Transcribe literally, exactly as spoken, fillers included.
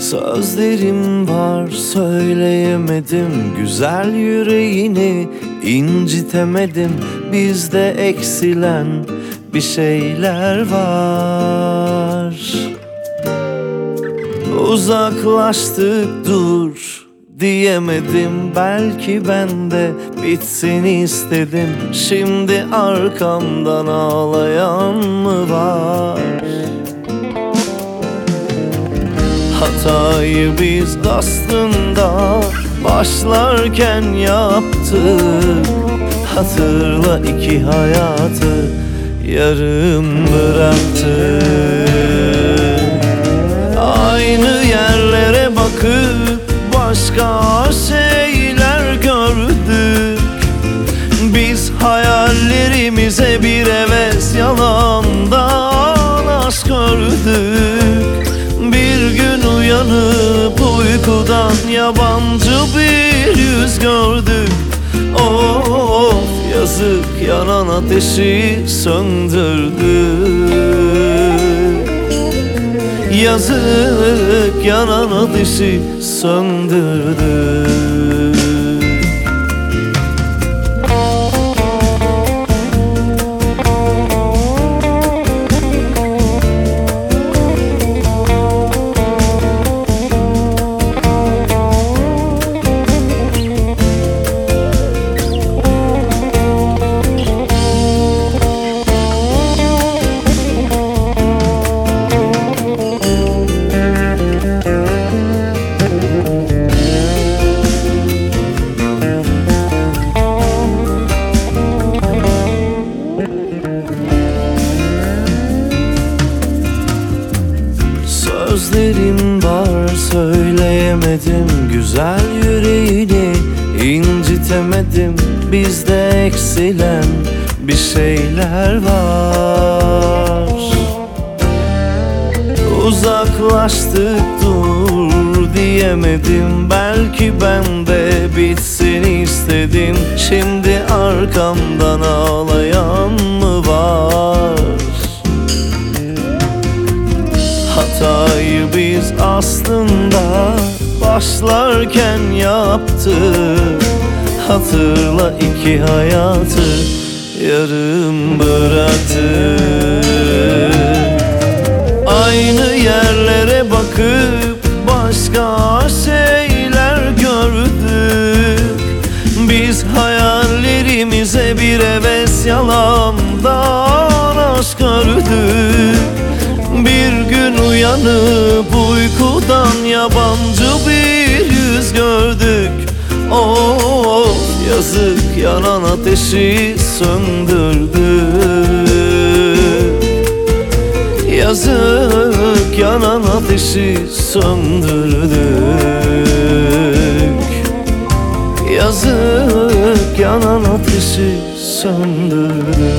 Sözlerim var söyleyemedim, güzel yüreğini incitemedim. Bizde eksilen bir şeyler var. Uzaklaştık dur diyemedim, belki ben de bitsin istedim. Şimdi arkamdan ağlayan mı var? Hatayı biz aslında başlarken yaptık. Hatırla, iki hayatı yarım bıraktık. Aynı yerlere bakıp başka şeyler gördük. Biz hayallerimize bir heves, yalandan aşk gördük. Bir gün uyanıp uykudan yabancı bir yüz gördük. Of, yazık, yanan ateşi söndürdük. Yazık, yanan ateşi söndürdük. Sözlerim var söyleyemedim, güzel yüreğini incitemedim. Bizde eksilen bir şeyler var. Uzaklaştık dur diyemedim, belki ben de bitsin istedim. Şimdi arkamdan ağlayan mı var? Hatayı biz aslında başlarken yaptık. Hatırla, iki hayatı yarım bıraktık. Aynı yerlere bakıp başka şeyler gördük. Biz hayallerimize bir heves, yalandan aşk gördük. Bir gün uyanıp uykudan yabancı bir yüz gördük. Of, yazık, yanan ateşi söndürdük. Yazık, yanan ateşi söndürdük. Yazık, yanan ateşi söndürdük.